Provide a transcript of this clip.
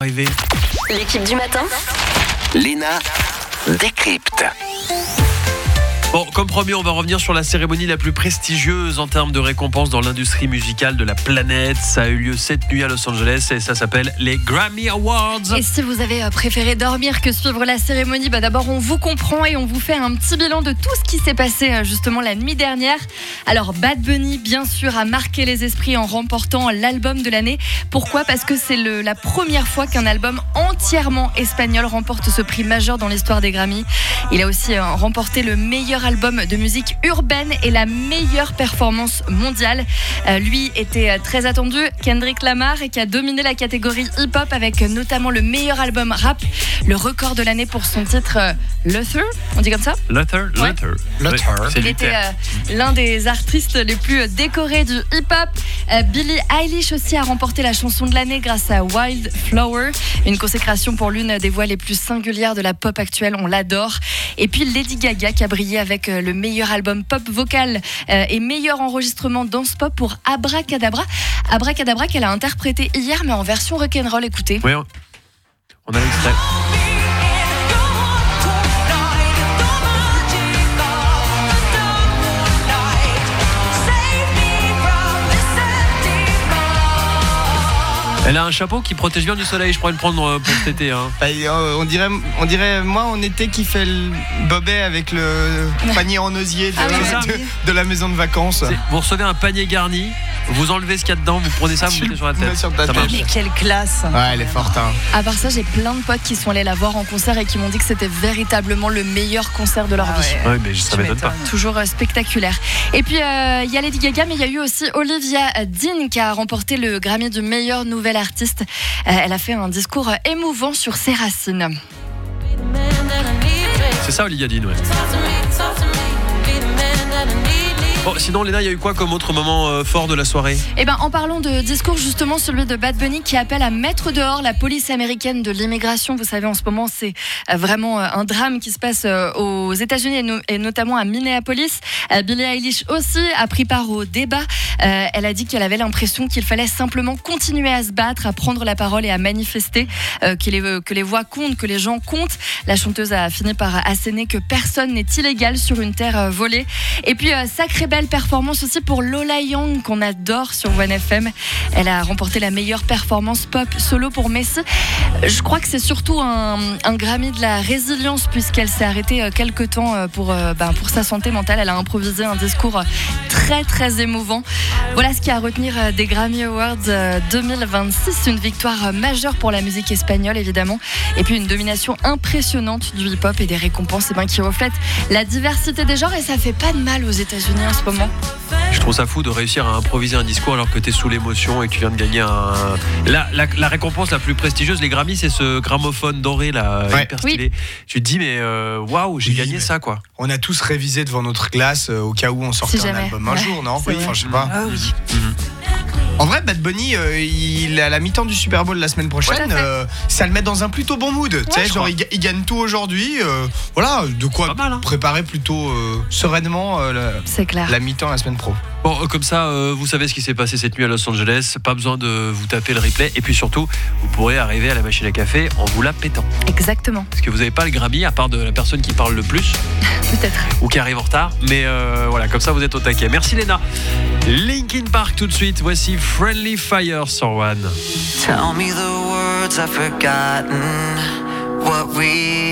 arriver. L'équipe du matin, Léna décrypte. Bon, comme promis, on va revenir sur la cérémonie la plus prestigieuse en termes de récompenses dans l'industrie musicale de la planète. Ça a eu lieu cette nuit à Los Angeles et ça s'appelle les Grammy Awards. Et si vous avez préféré dormir que suivre la cérémonie, d'abord on vous comprend et on vous fait un petit bilan de tout ce qui s'est passé justement la nuit dernière. Alors Bad Bunny, bien sûr, a marqué les esprits en remportant l'album de l'année. Pourquoi ? Parce que c'est la première fois qu'un album entièrement espagnol remporte ce prix majeur dans l'histoire des Grammy. Il a aussi remporté le meilleur album de musique urbaine et la meilleure performance mondiale. Lui était très attendu, Kendrick Lamar, et qui a dominé la catégorie hip-hop avec notamment le meilleur album rap, le record de l'année pour son titre Luther, on dit comme ça ? Luther. Il était l'un des artistes les plus décorés du hip-hop. Billie Eilish aussi a remporté la chanson de l'année grâce à Wildflower, une consécration pour l'une des voix les plus singulières de la pop actuelle, on l'adore. Et puis Lady Gaga qui a brillé avec le meilleur album pop vocal et meilleur enregistrement dance pop pour Abracadabra. Abracadabra qu'elle a interprété hier mais en version rock'n'roll, écoutez. Oui, on a l'extrait. Elle a un chapeau qui protège bien du soleil, je pourrais le prendre pour cet été. Hein. On dirait moi en été qui fait le bobet avec le panier en osier de la maison de vacances. Vous recevez un panier garni, vous enlevez ce qu'il y a dedans, vous prenez ça, vous mettez sur la tête. Sur ta tête. mais quelle classe! Ouais, elle est forte. Hein. À part ça, j'ai plein de potes qui sont allés la voir en concert et qui m'ont dit que c'était véritablement le meilleur concert de leur vie. Oui, mais ça m'étonne pas. Toujours spectaculaire. Et puis, il y a Lady Gaga, mais il y a eu aussi Olivia Dean qui a remporté le Grammy du meilleur nouvel artiste. Elle a fait un discours émouvant sur ses racines. C'est ça, Olivia Dean, ouais. Bon, sinon, Léna, il y a eu quoi comme autre moment fort de la soirée ? En parlant de discours, justement, celui de Bad Bunny qui appelle à mettre dehors la police américaine de l'immigration. Vous savez, en ce moment, c'est vraiment un drame qui se passe aux États-Unis et notamment à Minneapolis. Billie Eilish aussi a pris part au débat. Elle a dit qu'elle avait l'impression qu'il fallait simplement continuer à se battre, à prendre la parole et à manifester, que les voix comptent, que les gens comptent. La chanteuse a fini par asséner que personne n'est illégal sur une terre volée. Et puis, sacrée belle performance aussi pour Lola Young qu'on adore sur 1FM. Elle a remporté la meilleure performance pop solo pour Messi. Je crois que c'est surtout un Grammy de la résilience puisqu'elle s'est arrêtée quelques temps pour sa santé mentale. Elle a improvisé un discours très très émouvant. Voilà ce qu'il y a à retenir des Grammy Awards 2026. Une victoire majeure pour la musique espagnole évidemment. Et puis une domination impressionnante du hip-hop et des récompenses qui reflètent la diversité des genres et ça fait pas de mal aux États-Unis en ce moment. Je trouve ça fou de réussir à improviser un discours alors que tu es sous l'émotion et que tu viens de gagner la récompense la plus prestigieuse. Les Grammys, c'est ce gramophone doré là, hyper stylé. Tu te dis mais waouh, j'ai gagné ça quoi. On a tous révisé devant notre classe au cas où on sortait un album un jour, non ? Oui, je sais pas. Ah oui. En vrai, Bad Bunny, il est à la mi-temps du Super Bowl la semaine prochaine. Ça le met dans un plutôt bon mood. Tu sais, genre il gagne tout aujourd'hui. Voilà, de quoi préparer plutôt sereinement la mi-temps la semaine pro. Bon, comme ça, vous savez ce qui s'est passé cette nuit à Los Angeles. Pas besoin de vous taper le replay. Et puis surtout, vous pourrez arriver à la machine à café en vous la pétant. Exactement. Parce que vous n'avez pas le Grammy, à part de la personne qui parle le plus. Peut-être. Ou qui arrive en retard. Mais voilà, comme ça, vous êtes au taquet. Merci Léna. Linkin Park tout de suite. Voici Friendly Fire sur One. Tell me the words I've forgotten, what we